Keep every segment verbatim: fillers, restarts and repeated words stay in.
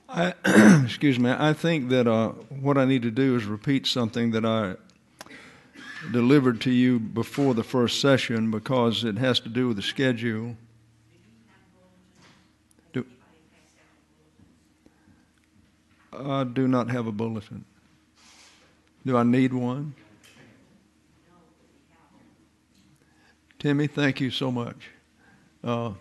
I, excuse me, I think that uh, what I need to do is repeat something that I delivered to you before the first session because it has to do with the schedule. Do, I do not have a bulletin. Do I need one? Timmy, thank you so much. Uh,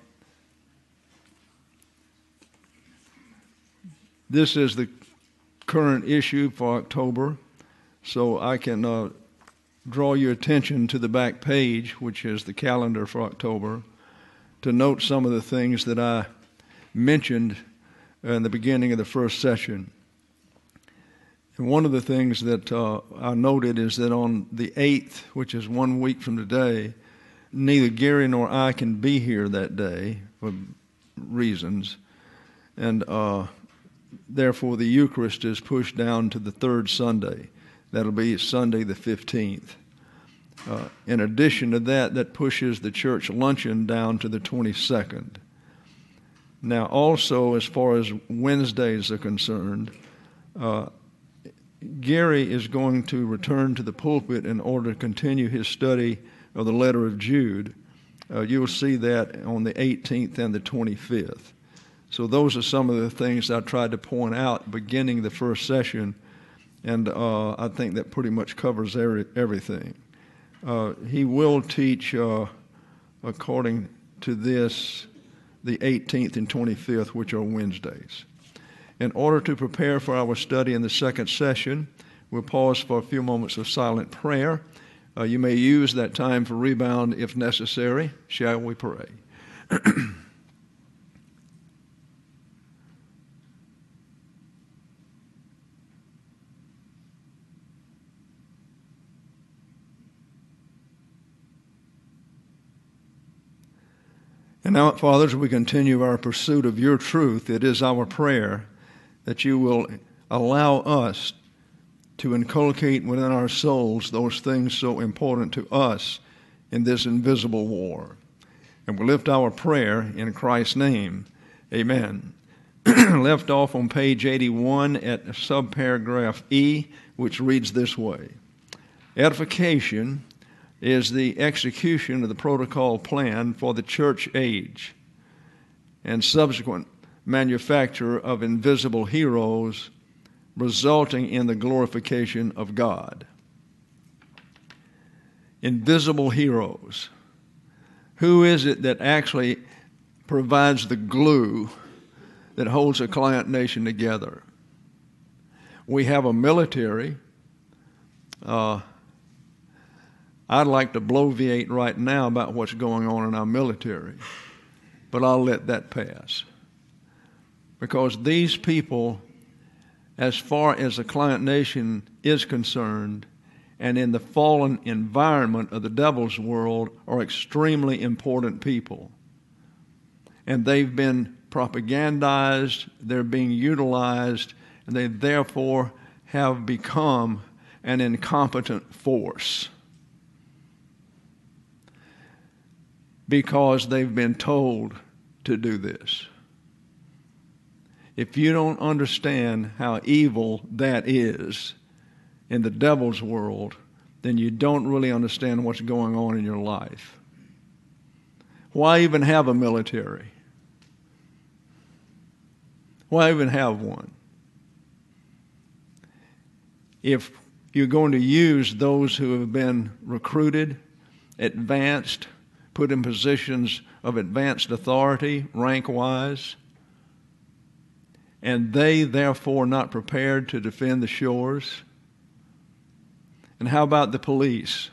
this is the current issue for October, so I can uh, draw your attention to the back page, which is the calendar for October, to note some of the things that I mentioned in the beginning of the first session. And one of the things that uh, I noted is that on the eighth, which is one week from today, neither Gary nor I can be here that day for reasons, and uh, therefore the Eucharist is pushed down to the third Sunday. That'll be Sunday the fifteenth. Uh, in addition to that, that pushes the church luncheon down to the twenty-second. Now, also, as far as Wednesdays are concerned, uh, Gary is going to return to the pulpit in order to continue his study of the letter of Jude. Uh, you'll see that on the eighteenth and the twenty-fifth. So those are some of the things I tried to point out beginning the first session, and uh, I think that pretty much covers every, everything. Uh, he will teach, uh, according to this, the eighteenth and twenty-fifth, which are Wednesdays. In order to prepare for our study in the second session, we'll pause for a few moments of silent prayer. Uh, you may use that time for rebound if necessary. Shall we pray? And now, Father, as we continue our pursuit of your truth, it is our prayer that you will allow us to inculcate within our souls those things so important to us in this invisible war. And we lift our prayer in Christ's name. Amen. Left off on page eighty-one at subparagraph E, which reads this way. Edification is the execution of the protocol plan for the church age and subsequent manufacture of invisible heroes resulting in the glorification of God. Invisible heroes. Who is it that actually provides the glue that holds a client nation together? We have a military. Uh, I'd like to bloviate right now about what's going on in our military, but I'll let that pass. Because these people, as far as the client nation is concerned, and in the fallen environment of the devil's world, are extremely important people. And they've been propagandized, they're being utilized, and they therefore have become an incompetent force. Because they've been told to do this. If you don't understand how evil that is in the devil's world, then you don't really understand what's going on in your life. Why even have a military? Why even have one? If you're going to use those who have been recruited, advanced, put in positions of advanced authority, rank-wise, and they therefore not prepared to defend the shores? And how about the police?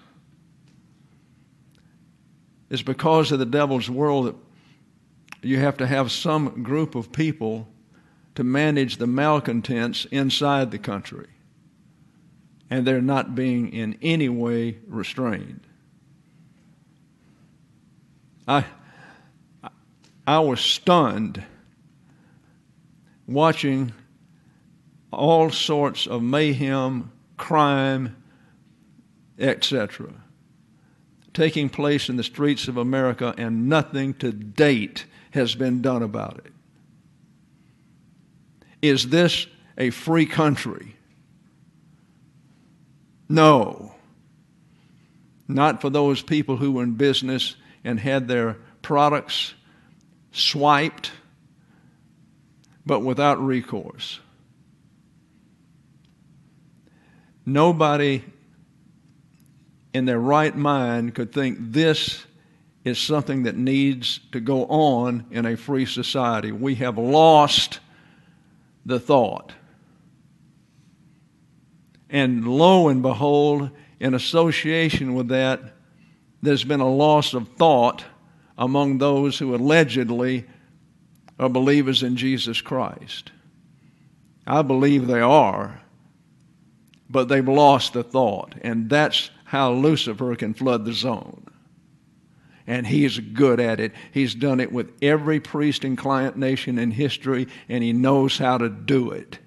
It's because of the devil's world that you have to have some group of people to manage the malcontents inside the country, and they're not being in any way restrained. I, I was stunned watching all sorts of mayhem, crime, et cetera taking place in the streets of America, and nothing to date has been done about it. Is this a free country? No. Not for those people who were in business and had their products swiped, but without recourse. Nobody in their right mind could think this is something that needs to go on in a free society. We have lost the thought. And lo and behold, in association with that, there's been a loss of thought among those who allegedly are believers in Jesus Christ. I believe they are, but they've lost the thought, and that's how Lucifer can flood the zone. And he's good at it. He's done it with every priest and client nation in history, and he knows how to do it.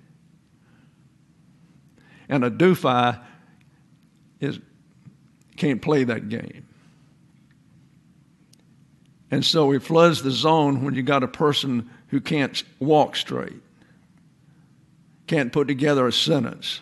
And a doofi is, can't play that game. And so he floods the zone when you got a person who can't walk straight, can't put together a sentence.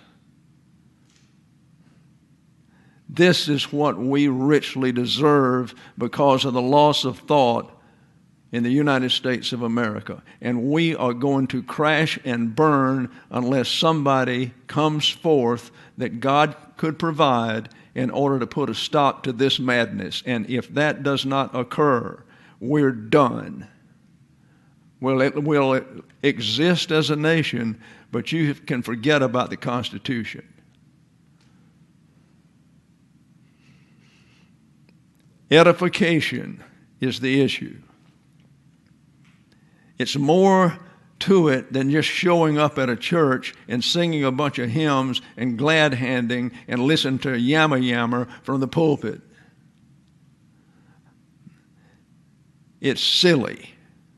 This is what we richly deserve because of the loss of thought in the United States of America. And we are going to crash and burn unless somebody comes forth that God could provide in order to put a stop to this madness. And if that does not occur, we're done. Well, it will exist as a nation, but you can forget about the Constitution. Edification is the issue. It's more to it than just showing up at a church and singing a bunch of hymns and glad-handing and listen to yammer-yammer from the pulpit. It's silly.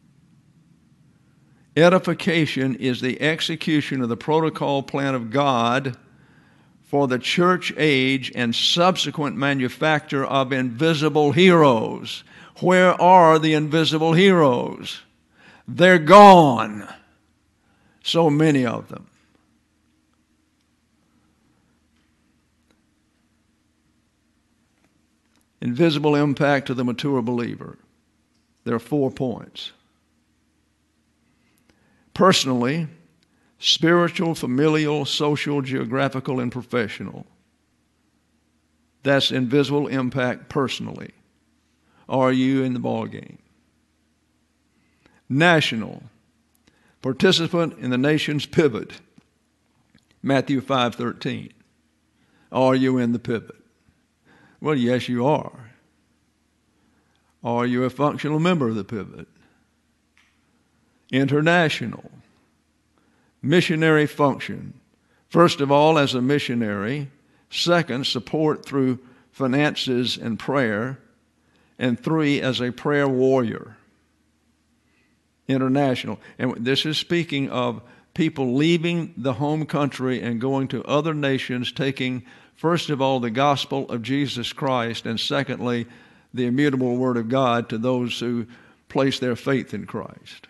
Edification is the execution of the protocol plan of God for the church age and subsequent manufacture of invisible heroes. Where are the invisible heroes? They're gone. So many of them. Invisible impact to the mature believer. There are four points. Personally, spiritual, familial, social, geographical, and professional. That's invisible impact personally. Are you in the ballgame? National, participant in the nation's pivot. Matthew five thirteen. Are you in the pivot? Well, yes, you are. Are you a functional member of the pivot? International, missionary function. First of all, as a missionary. Second, support through finances and prayer. And three, as a prayer warrior. International. And this is speaking of people leaving the home country and going to other nations, taking, first of all, the gospel of Jesus Christ, and secondly, the immutable word of God to those who place their faith in Christ.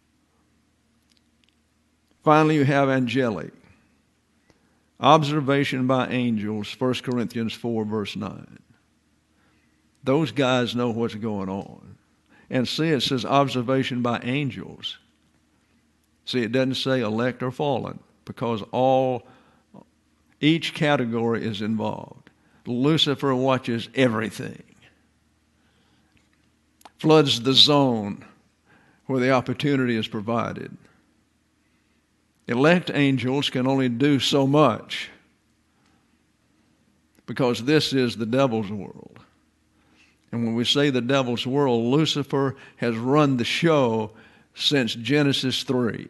Finally, you have angelic. Observation by angels, First Corinthians four, verse nine. Those guys know what's going on. And see, it says observation by angels. See, it doesn't say elect or fallen, because all, each category is involved. Lucifer watches everything. Floods the zone where the opportunity is provided. Elect angels can only do so much because this is the devil's world. And when we say the devil's world, Lucifer has run the show since Genesis three.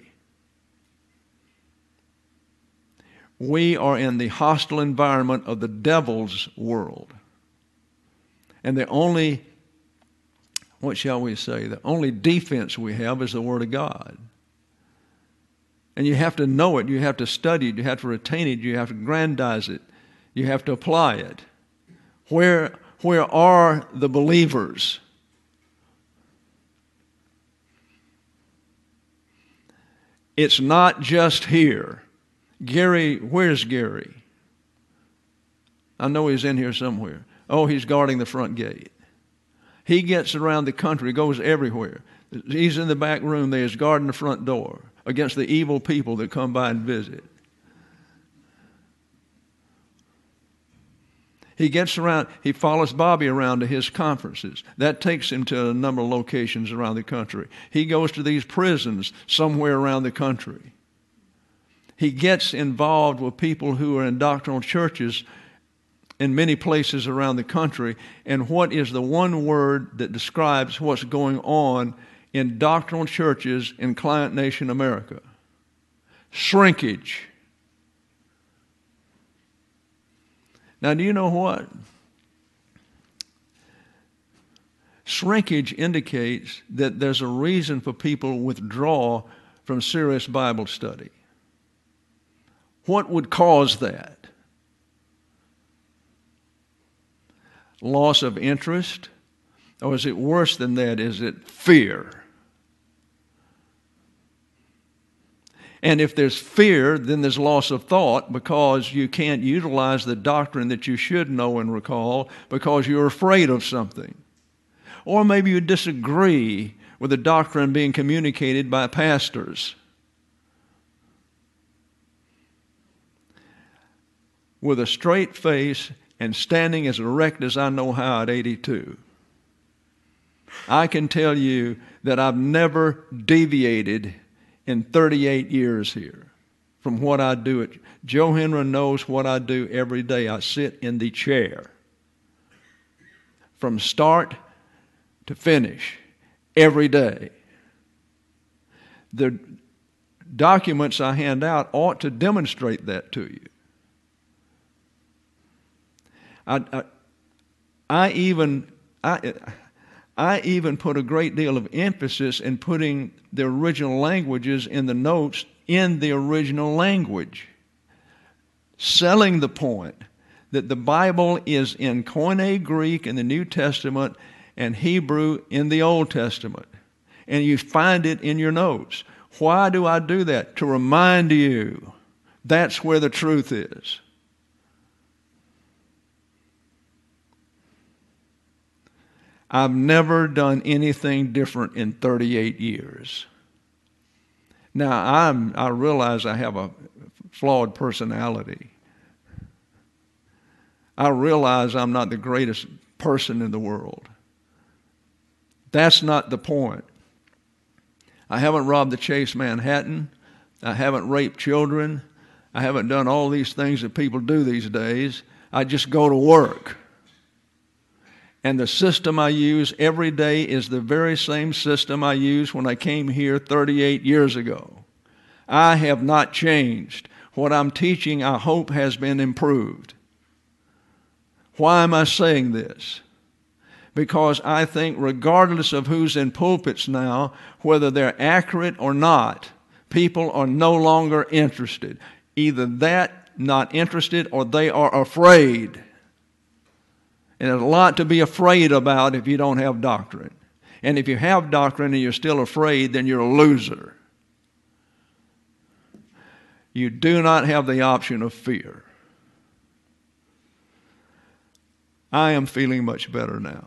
We are in the hostile environment of the devil's world. And the only, what shall we say, the only defense we have is the Word of God. And you have to know it, you have to study it, you have to retain it, you have to grandize it, you have to apply it. Where, where are the believers? It's not just here. Gary, where's Gary? I know he's in here somewhere. Oh, he's guarding the front gate. He gets around the country, goes everywhere. He's in the back room there, he's guarding the front door against the evil people that come by and visit. He gets around, he follows Bobby around to his conferences. That takes him to a number of locations around the country. He goes to these prisons somewhere around the country. He gets involved with people who are in doctrinal churches in many places around the country. And what is the one word that describes what's going on in doctrinal churches in Client Nation America? Shrinkage. Now, do you know what? Shrinkage indicates that there's a reason for people to withdraw from serious Bible study. What would cause that? Loss of interest? Or is it worse than that? Is it fear? And if there's fear, then there's loss of thought because you can't utilize the doctrine that you should know and recall because you're afraid of something. Or maybe you disagree with the doctrine being communicated by pastors. With a straight face and standing as erect as I know how at eighty-two, I can tell you that I've never deviated in thirty-eight years here from what I do. At Joe Henry knows what I do every day. I sit in the chair from start to finish every day. The documents I hand out ought to demonstrate that to you. I, I, I even I, I even put a great deal of emphasis in putting the original languages in the notes in the original language, selling the point that the Bible is in Koine Greek in the New Testament and Hebrew in the Old Testament. And you find it in your notes. Why do I do that? To remind you that's where the truth is. I've never done anything different in thirty-eight years. Now, I'm, I realize I have a flawed personality. I realize I'm not the greatest person in the world. That's not the point. I haven't robbed the Chase Manhattan. I haven't raped children. I haven't done all these things that people do these days. I just go to work. And the system I use every day is the very same system I used when I came here thirty-eight years ago. I have not changed. What I'm teaching, I hope, has been improved. Why am I saying this? Because I think regardless of who's in pulpits now, whether they're accurate or not, people are no longer interested. Either that, not interested, or they are afraid. And there's a lot to be afraid about if you don't have doctrine. And if you have doctrine and you're still afraid, then you're a loser. You do not have the option of fear. I am feeling much better now.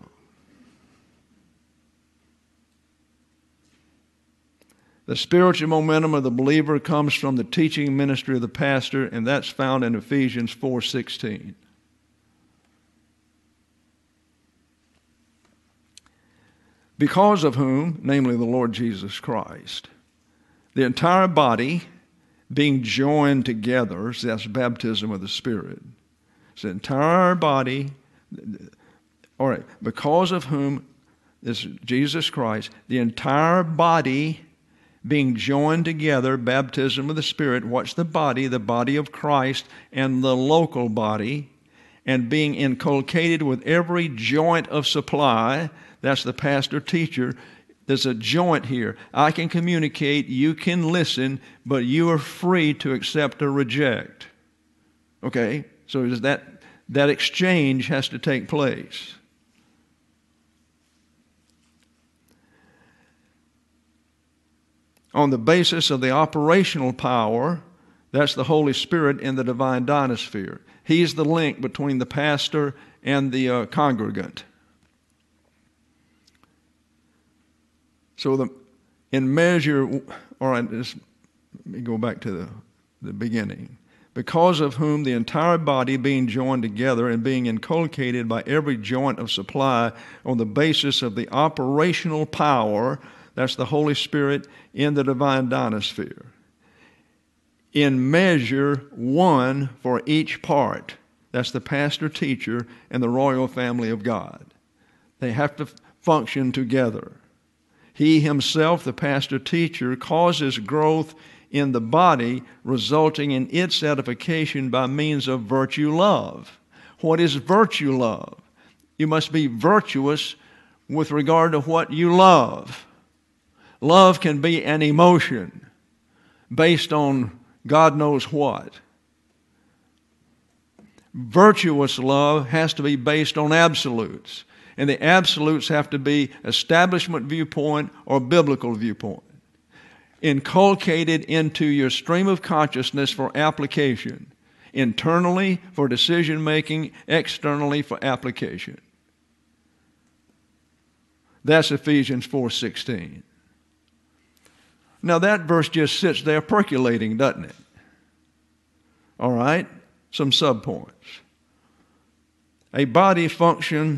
The spiritual momentum of the believer comes from the teaching ministry of the pastor, and that's found in Ephesians four sixteen. Because of whom, namely the Lord Jesus Christ, the entire body being joined together, so that's baptism of the Spirit. It's the entire body, all right, because of whom, this is Jesus Christ, the entire body being joined together, baptism of the Spirit. What's the body? The body of Christ and the local body, and being inculcated with every joint of supply. That's the pastor teacher. There's a joint here. I can communicate, you can listen, but you are free to accept or reject. Okay? So that, that exchange has to take place. on the basis of the operational power, that's the Holy Spirit in the divine dynasphere. He's the link between the pastor and the uh, congregant. So the, in measure, all right, this, let me go back to the, the beginning. Because of whom the entire body being joined together and being inculcated by every joint of supply on the basis of the operational power, that's the Holy Spirit in the divine dynasphere, in measure one for each part. That's the pastor, teacher, and the royal family of God. They have to function together. He himself, the pastor, teacher, causes growth in the body, resulting in its edification by means of virtue love. What is virtue love? You must be virtuous with regard to what you love. Love can be an emotion based on God knows what. Virtuous love has to be based on absolutes. And the absolutes have to be establishment viewpoint or biblical viewpoint, inculcated into your stream of consciousness for application, internally for decision making, externally for application. That's Ephesians four sixteen. Now that verse just sits there percolating, doesn't it? All right, some subpoints. A body function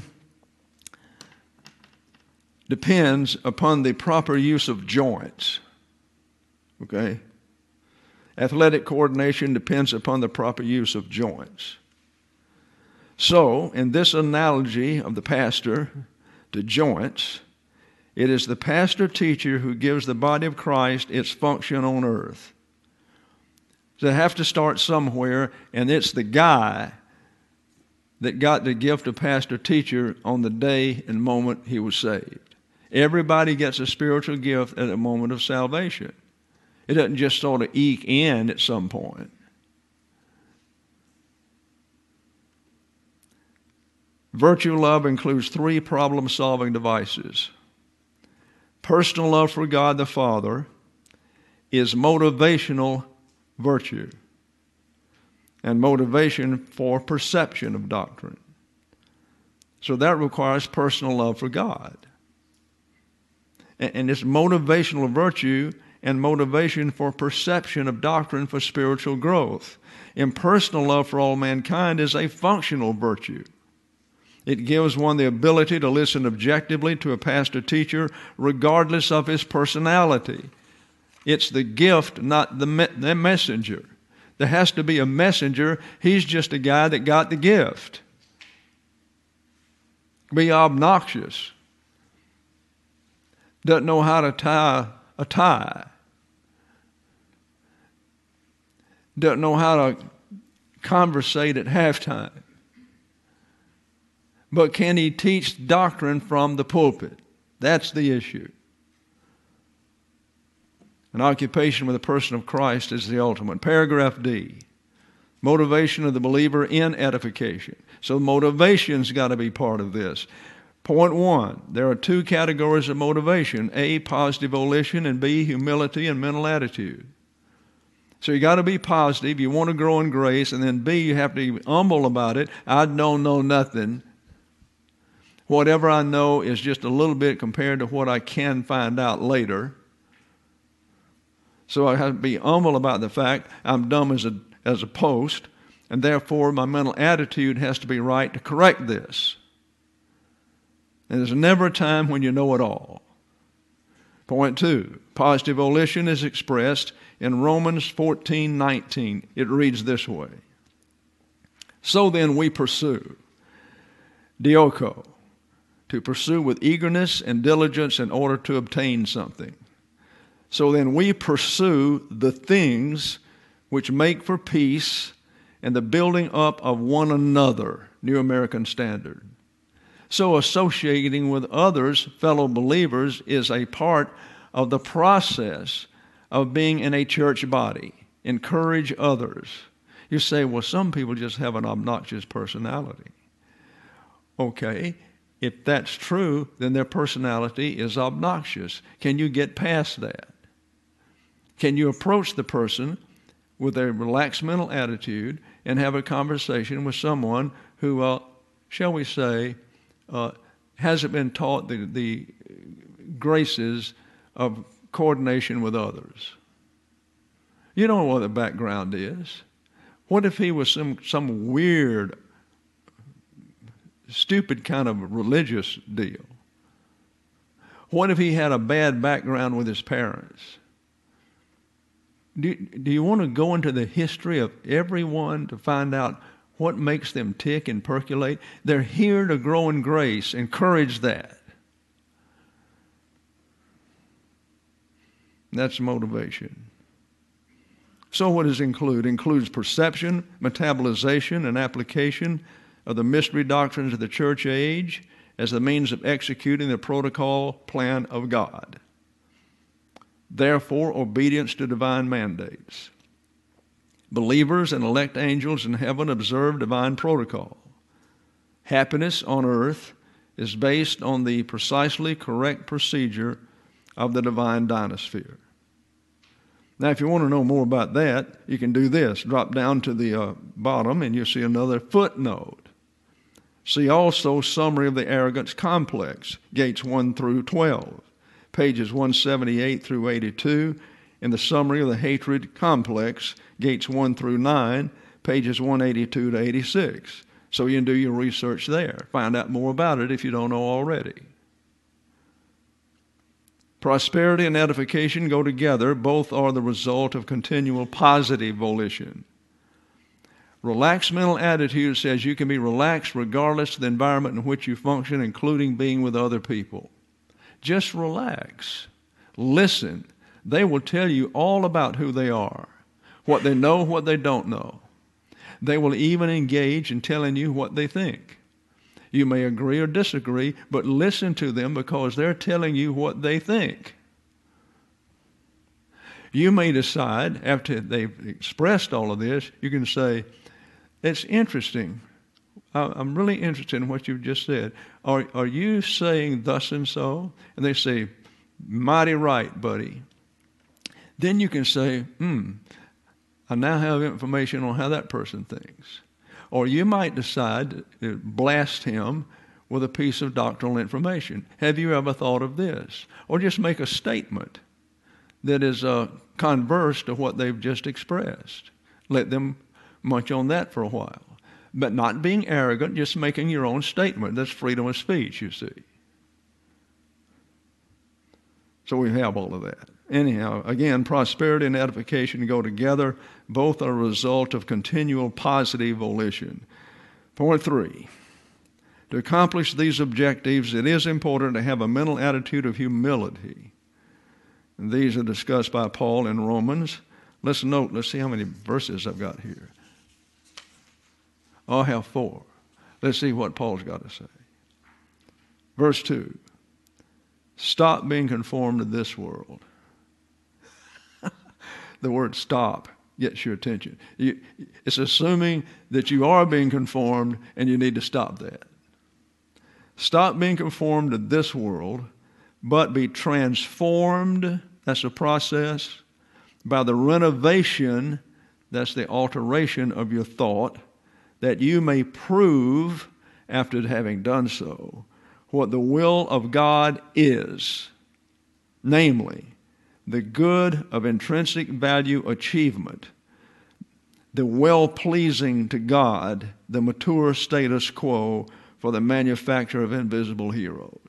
depends upon the proper use of joints. Okay? Athletic coordination depends upon the proper use of joints. So, in this analogy of the pastor to joints, it is the pastor-teacher who gives the body of Christ its function on earth. So they have to start somewhere, and it's the guy that got the gift of pastor-teacher on the day and moment he was saved. Everybody gets a spiritual gift at a moment of salvation. It doesn't just sort of eke in at some point. Virtue love includes three problem-solving devices. Personal love for God the Father is motivational virtue and motivation for perception of doctrine. So that requires personal love for God. And it's motivational virtue and motivation for perception of doctrine for spiritual growth. Impersonal love for all mankind is a functional virtue. It gives one the ability to listen objectively to a pastor-teacher regardless of his personality. It's the gift, not the, me- the messenger. There has to be a messenger. He's just a guy that got the gift. Be obnoxious. Doesn't know how to tie a tie. Doesn't know how to conversate at halftime. But can he teach doctrine from the pulpit? That's the issue. An occupation with a person of Christ is the ultimate. Paragraph D, motivation of the believer in edification. So motivation's got to be part of this. Point one, there are two categories of motivation. A, positive volition, and B, humility and mental attitude. So you got to be positive. You want to grow in grace. And then B, you have to be humble about it. I don't know nothing. Whatever I know is just a little bit compared to what I can find out later. So I have to be humble about the fact I'm dumb as a, as a post, and therefore my mental attitude has to be right to correct this. And there's never a time when you know it all. Point two, positive volition is expressed in Romans fourteen nineteen. It reads this way. So then we pursue, dioko, to pursue with eagerness and diligence in order to obtain something. So then we pursue the things which make for peace and the building up of one another, New American Standard. So associating with others, fellow believers, is a part of the process of being in a church body. Encourage others. You say, well, some people just have an obnoxious personality. Okay, if that's true, then their personality is obnoxious. Can you get past that? Can you approach the person with a relaxed mental attitude and have a conversation with someone who, uh, shall we say, uh, hasn't been taught the, the graces of coordination with others? You don't know what the background is. What if he was some, some weird, stupid kind of religious deal? What if he had a bad background with his parents? Do, do you want to go into the history of everyone to find out what makes them tick and percolate? They're here to grow in grace. Encourage that. That's motivation. So what does it include? It includes perception, metabolization, and application of the mystery doctrines of the church age as the means of executing the protocol plan of God. Therefore, obedience to divine mandates. Believers and elect angels in heaven observe divine protocol. Happiness on earth is based on the precisely correct procedure of the divine dynasphere. Now, if you want to know more about that, you can do this. Drop down to the uh, bottom and you'll see another footnote. See also Summary of the Arrogance Complex, Gates one through twelve, pages one seventy-eight through eighty-two, and the Summary of the Hatred Complex, Gates one through nine, pages one eighty-two to eighty-six. So you can do your research there. Find out more about it if you don't know already. Prosperity and edification go together. Both are the result of continual positive volition. Relaxed mental attitude says you can be relaxed regardless of the environment in which you function, including being with other people. Just relax. Listen. They will tell you all about who they are, what they know, what they don't know. They will even engage in telling you what they think. You may agree or disagree, but listen to them because they're telling you what they think. You may decide, after they've expressed all of this, you can say, it's interesting. I'm really interested in what you've just said. Are, are you saying thus and so? And they say, mighty right, buddy. Then you can say, hmm, I now have information on how that person thinks. Or you might decide to blast him with a piece of doctrinal information. Have you ever thought of this? Or just make a statement that is uh, converse to what they've just expressed. Let them munch on that for a while. But not being arrogant, just making your own statement. That's freedom of speech, you see. So we have all of that. Anyhow, again, prosperity and edification go together. Both are a result of continual positive volition. Point three, to accomplish these objectives, it is important to have a mental attitude of humility. And these are discussed by Paul in Romans. Let's note, let's see how many verses I've got here. I have four. Let's see what Paul's got to say. Verse two, stop being conformed to this world. The word stop gets your attention. You, it's assuming that you are being conformed and you need to stop that. Stop being conformed to this world, but be transformed, that's a process, by the renovation, that's the alteration of your thought, that you may prove, after having done so, what the will of God is, namely, the good of intrinsic value achievement, the well-pleasing to God, the mature status quo for the manufacture of invisible heroes.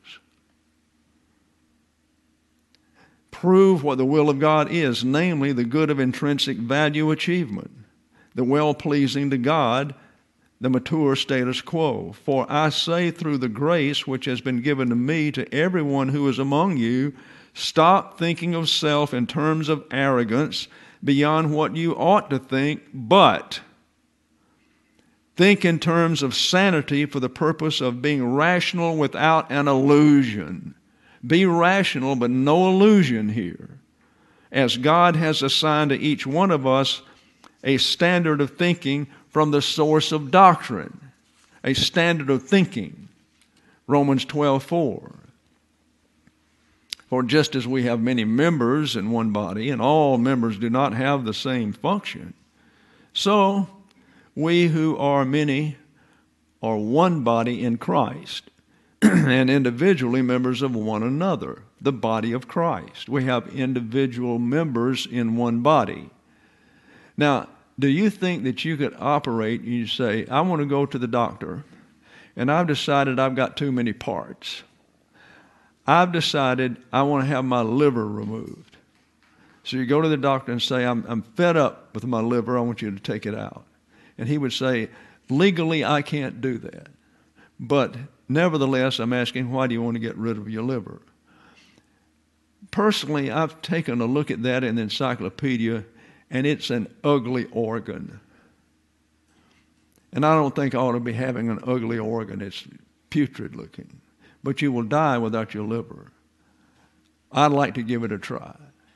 Prove what the will of God is, namely the good of intrinsic value achievement, the well-pleasing to God, the mature status quo. For I say through the grace which has been given to me to everyone who is among you, stop thinking of self in terms of arrogance beyond what you ought to think, but think in terms of sanity for the purpose of being rational without an illusion. Be rational, but no illusion here, as God has assigned to each one of us a standard of thinking from the source of doctrine, a standard of thinking. Romans twelve four. For just as we have many members in one body, and all members do not have the same function, so we who are many are one body in Christ, and individually members of one another, the body of Christ. We have individual members in one body. Now, do you think that you could operate, you say, I want to go to the doctor, and I've decided I've got too many parts. I've decided I want to have my liver removed. So you go to the doctor and say, I'm, I'm fed up with my liver, I want you to take it out. And he would say, legally I can't do that. But nevertheless, I'm asking, why do you want to get rid of your liver? Personally, I've taken a look at that in the encyclopedia, and it's an ugly organ. And I don't think I ought to be having an ugly organ. It's putrid looking. But you will die without your liver. I'd like to give it a try.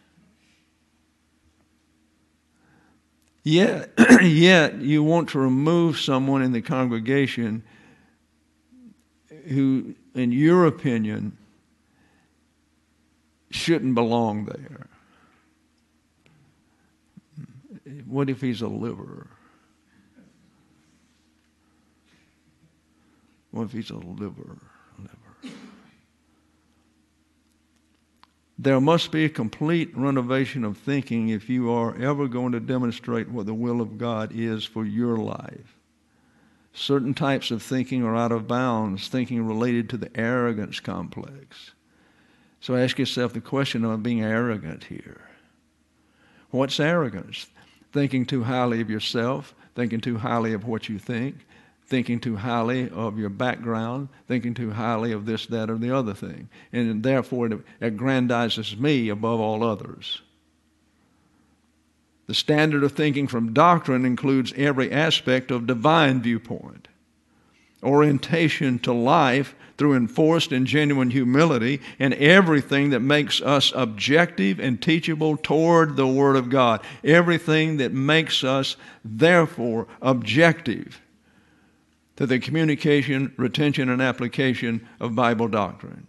Yet, yet you want to remove someone in the congregation who, in your opinion, shouldn't belong there. What if he's a liver? What if he's a liver? Liver. There must be a complete renovation of thinking if you are ever going to demonstrate what the will of God is for your life. Certain types of thinking are out of bounds, thinking related to the arrogance complex. So ask yourself the question of being arrogant here. What's arrogance? Thinking too highly of yourself, thinking too highly of what you think, thinking too highly of your background, thinking too highly of this, that, or the other thing. And therefore it aggrandizes me above all others. The standard of thinking from doctrine includes every aspect of divine viewpoint. Orientation to life through enforced and genuine humility, and everything that makes us objective and teachable toward the Word of God. Everything that makes us, therefore, objective to the communication, retention, and application of Bible doctrine.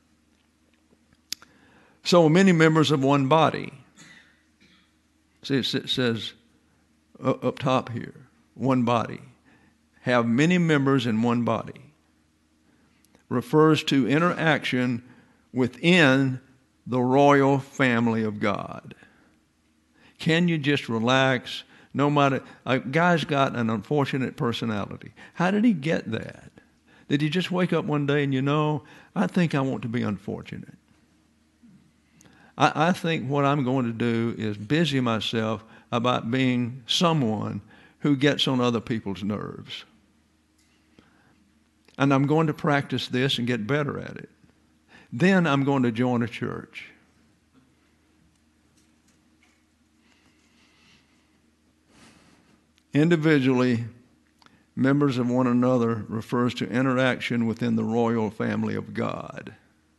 So many members of one body. See, it says up top here, one body. Have many members in one body. Refers to interaction within the royal family of God. Can you just relax? No matter, a guy's got an unfortunate personality. How did he get that? Did he just wake up one day and, you know, I think I want to be unfortunate. I, I think what I'm going to do is busy myself about being someone who gets on other people's nerves. And I'm going to practice this and get better at it. Then I'm going to join a church. Individually, members of one another refers to interaction within the royal family of God.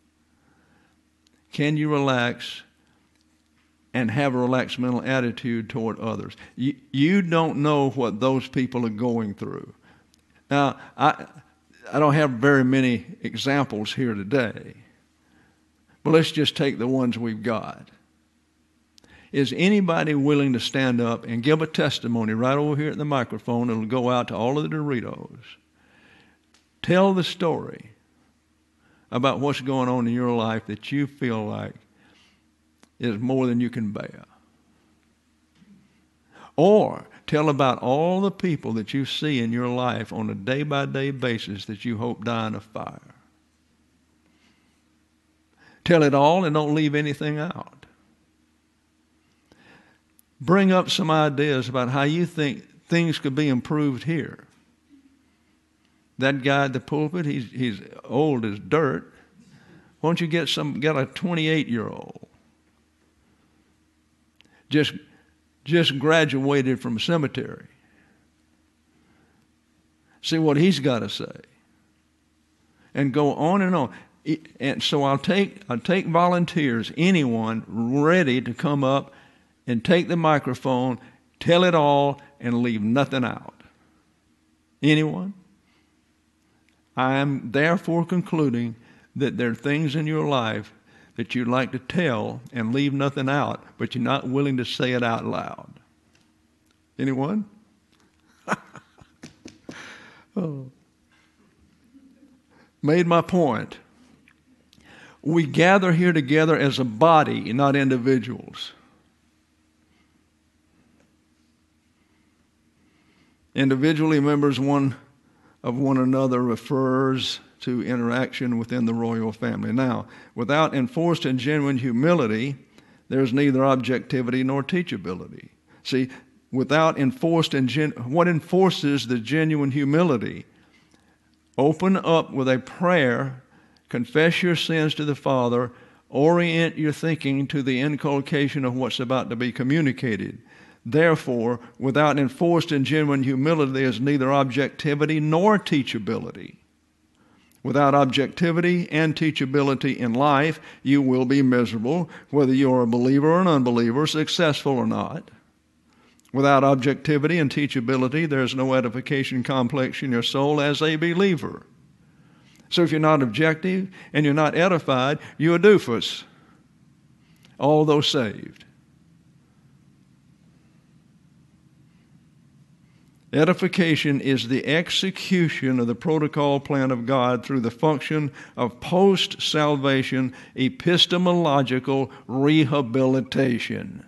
Can you relax and have a relaxed mental attitude toward others? You, you don't know what those people are going through. Now, I, I don't have very many examples here today, but let's just take the ones we've got. Is anybody willing to stand up and give a testimony right over here at the microphone? It'll go out to all of the Doritos. Tell the story about what's going on in your life that you feel like is more than you can bear. Or tell about all the people that you see in your life on a day-by-day basis that you hope die in a fire. Tell it all and don't leave anything out. Bring up some ideas about how you think things could be improved here. That guy at the pulpit, he's, he's old as dirt. Why don't you get some, get a twenty-eight-year-old? Just, just graduated from cemetery. See what he's got to say. And go on and on. And so I'll take, I'll take volunteers, anyone ready to come up and take the microphone, tell it all, and leave nothing out. Anyone? I am therefore concluding that there are things in your life that you'd like to tell and leave nothing out, but you're not willing to say it out loud? Anyone? Oh. Made my point. We gather here together as a body, not individuals. Individually, members one of one another refers to interaction within the royal family. Now, without enforced and genuine humility, there's neither objectivity nor teachability. See, without enforced and gen- what enforces the genuine humility? Open up with a prayer, confess your sins to the Father, orient your thinking to the inculcation of what's about to be communicated. Therefore, without enforced and genuine humility, there is neither objectivity nor teachability. Without objectivity and teachability in life, you will be miserable, whether you're a believer or an unbeliever, successful or not. Without objectivity and teachability, there's no edification complex in your soul as a believer. So if you're not objective and you're not edified, you're a doofus, although saved. Edification is the execution of the protocol plan of God through the function of post-salvation epistemological rehabilitation.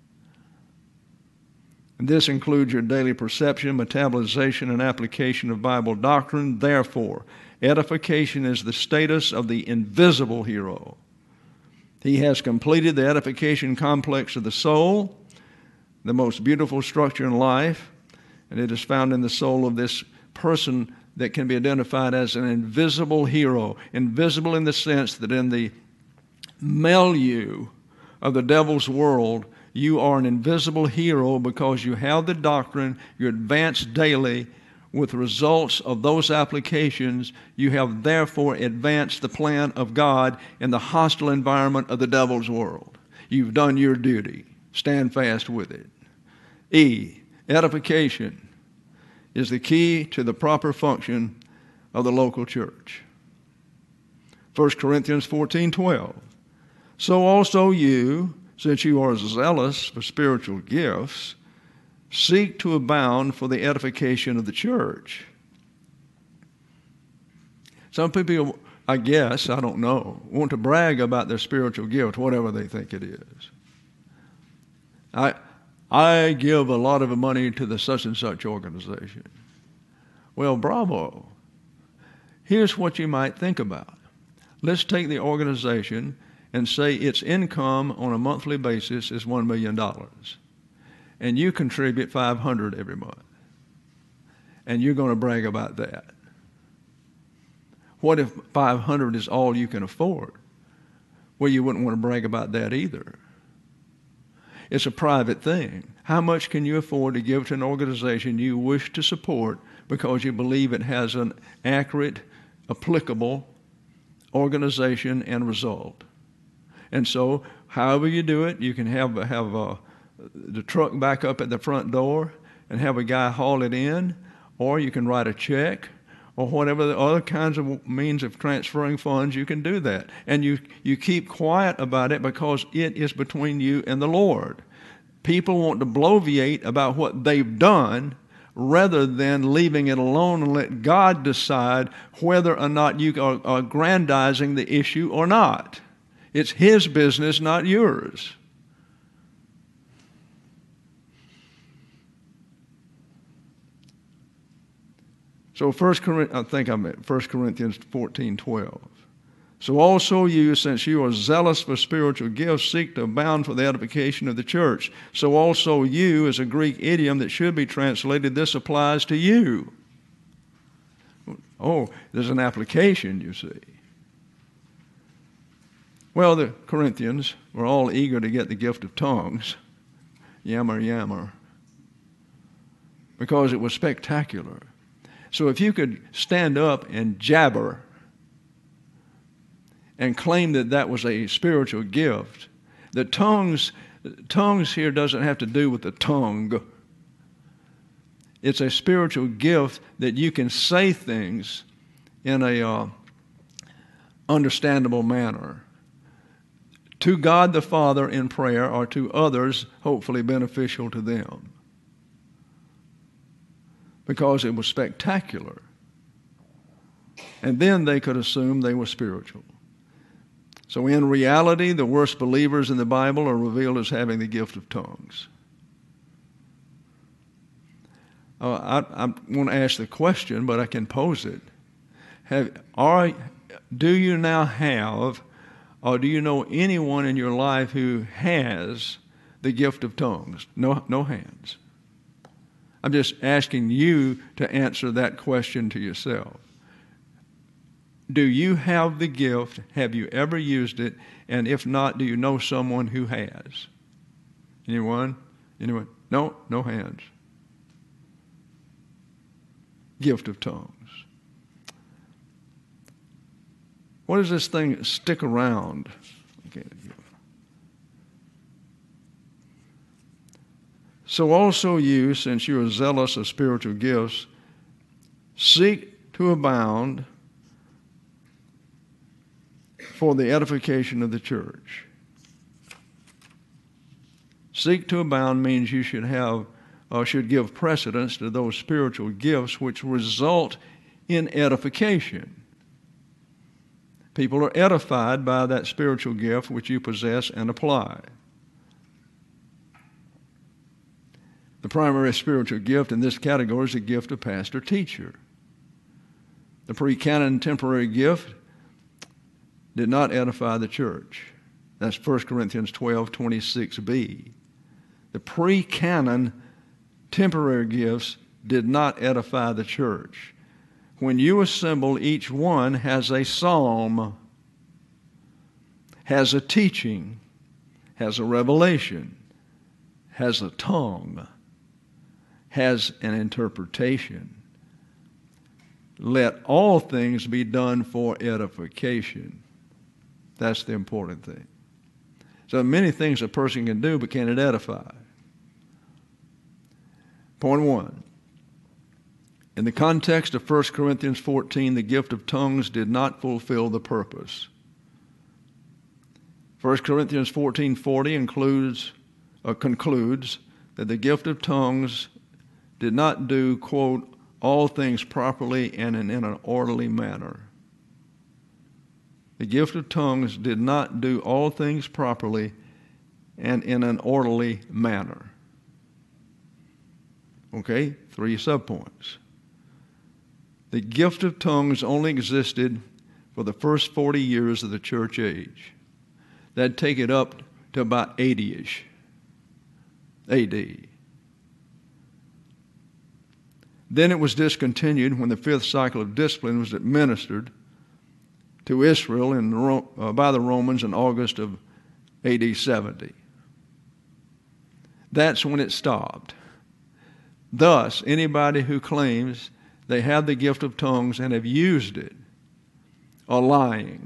And this includes your daily perception, metabolization, and application of Bible doctrine. Therefore, edification is the status of the invisible hero. He has completed the edification complex of the soul, the most beautiful structure in life, and it is found in the soul of this person that can be identified as an invisible hero. Invisible in the sense that in the milieu of the devil's world, you are an invisible hero because you have the doctrine, you advance daily with results of those applications. You have therefore advanced the plan of God in the hostile environment of the devil's world. You've done your duty. Stand fast with it. E, edification is the key to the proper function of the local church. First Corinthians fourteen twelve. So also you, since you are zealous for spiritual gifts, seek to abound for the edification of the church. Some people, I guess, I don't know, want to brag about their spiritual gift, whatever they think it is. I I give a lot of money to the such and such organization. Well, bravo. Here's what you might think about. Let's take the organization and say its income on a monthly basis is one million dollars. And you contribute five hundred dollars every month. And you're going to brag about that. What if five hundred dollars is all you can afford? Well, you wouldn't want to brag about that either. It's a private thing. How much can you afford to give to an organization you wish to support because you believe it has an accurate, applicable organization and result? And so, however you do it, you can have have uh, the truck back up at the front door and have a guy haul it in, or you can write a check, or whatever the other kinds of means of transferring funds, you can do that. And you, you keep quiet about it because it is between you and the Lord. People want to bloviate about what they've done rather than leaving it alone and let God decide whether or not you are aggrandizing the issue or not. It's His business, not yours. So First Corinthians, I think I'm at First Corinthians fourteen twelve. So also you, since you are zealous for spiritual gifts, seek to abound for the edification of the church. So also you is a Greek idiom that should be translated, this applies to you. Oh, there's an application, you see. Well, the Corinthians were all eager to get the gift of tongues. Yammer, yammer. Because it was spectacular. So if you could stand up and jabber and claim that that was a spiritual gift, the tongues, tongues here doesn't have to do with the tongue. It's a spiritual gift that you can say things in a uh, understandable manner. to God the Father in prayer or to others, hopefully beneficial to them. Because it was spectacular. And then they could assume they were spiritual. So in reality, the worst believers in the Bible are revealed as having the gift of tongues. Uh, I, I want to ask the question, but I can pose it. Have, are, do you now have, or do you know anyone in your life who has the gift of tongues? No, no hands. I'm just asking you to answer that question to yourself. Do you have the gift? Have you ever used it? And if not, do you know someone who has? Anyone? Anyone? No? No hands. Gift of tongues. What does this thing stick around? Okay. So also you, since you are zealous of spiritual gifts, seek to abound for the edification of the church. Seek to abound means you should have, or should give precedence to those spiritual gifts which result in edification. People are edified by that spiritual gift which you possess and apply. The primary spiritual gift in this category is the gift of pastor-teacher. The pre-canon temporary gift did not edify the church. That's First Corinthians twelve twenty-six b. The pre-canon temporary gifts did not edify the church. When you assemble, each one has a psalm, has a teaching, has a revelation, has a tongue, has an interpretation. Let all things be done for edification. That's the important thing. So many things a person can do, but can it edify? Point one. In the context of First Corinthians fourteen, the gift of tongues did not fulfill the purpose. First Corinthians fourteen forty includes, or concludes that the gift of tongues did not do, quote, all things properly and in an orderly manner. The gift of tongues did not do all things properly and in an orderly manner. Okay, three subpoints. The gift of tongues only existed for the first forty years of the church age. That'd take it up to about eighty-ish A D. Then it was discontinued when the fifth cycle of discipline was administered to Israel in the, uh, by the Romans in August of A D seventy. That's when it stopped. Thus, anybody who claims they have the gift of tongues and have used it are lying.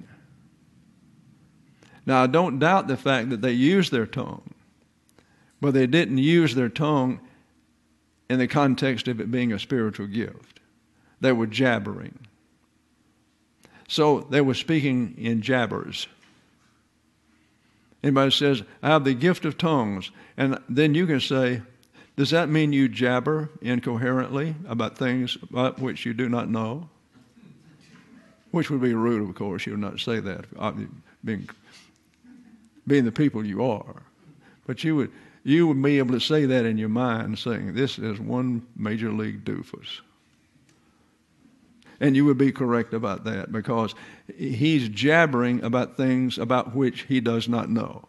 Now, I don't doubt the fact that they used their tongue, but they didn't use their tongue in the context of it being a spiritual gift. They were jabbering. So they were speaking in jabbers. Anybody says, I have the gift of tongues, and then you can say, does that mean you jabber incoherently about things about which you do not know? Which would be rude, of course. You would not say that, being, being the people you are. But you would, you would be able to say that in your mind, saying, this is one major league doofus. And you would be correct about that, because he's jabbering about things about which he does not know.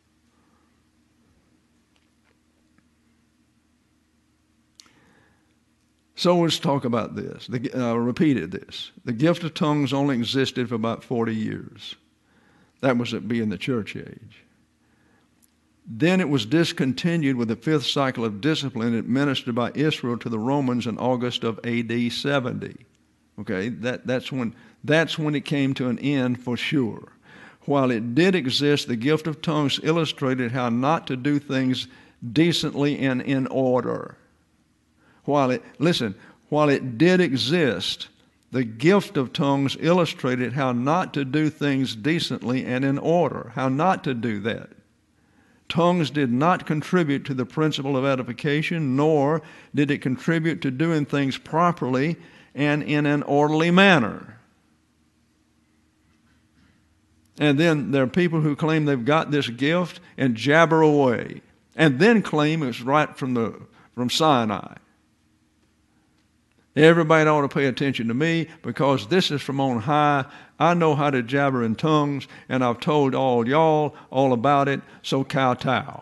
So let's talk about this. The, uh, repeated this. The gift of tongues only existed for about forty years. That was it being the church age. Then it was discontinued with the fifth cycle of discipline administered by Israel to the Romans in August of A D seventy. Okay, that, that's when that's when it came to an end for sure. While it did exist, the gift of tongues illustrated how not to do things decently and in order. While it, listen, while it did exist, The gift of tongues illustrated how not to do things decently and in order, how not to do that. Tongues did not contribute to the principle of edification, nor did it contribute to doing things properly and in an orderly manner. And then there are people who claim they've got this gift and jabber away, and then claim it's right from the from Sinai. Everybody ought to pay attention to me because this is from on high. I know how to jabber in tongues, and I've told all y'all all about it, so kowtow.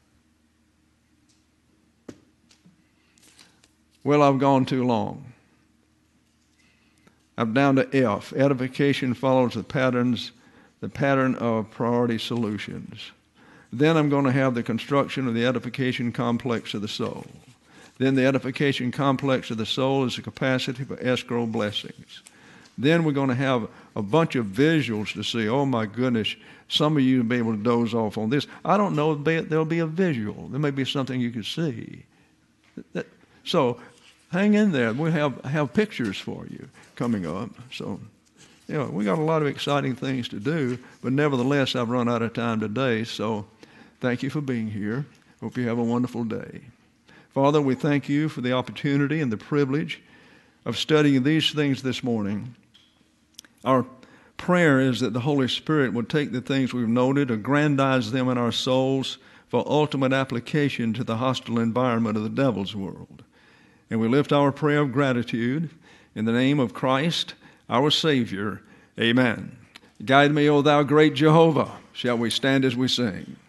Well, I've gone too long. I'm down to F. Edification follows the patterns, the pattern of priority solutions. Then I'm going to have the construction of the edification complex of the soul. Then the edification complex of the soul is the capacity for escrow blessings. Then we're going to have a bunch of visuals to see. Oh, my goodness, some of you will be able to doze off on this. I don't know if there'll be a visual. There may be something you can see. So hang in there. We'll have, have pictures for you coming up. So, you know, we got a lot of exciting things to do, but nevertheless, I've run out of time today. So thank you for being here. Hope you have a wonderful day. Father, we thank you for the opportunity and the privilege of studying these things this morning. Our prayer is that the Holy Spirit would take the things we've noted, aggrandize them in our souls for ultimate application to the hostile environment of the devil's world. And we lift our prayer of gratitude in the name of Christ, our Savior. Amen. Guide me, O thou great Jehovah. Shall we stand as we sing?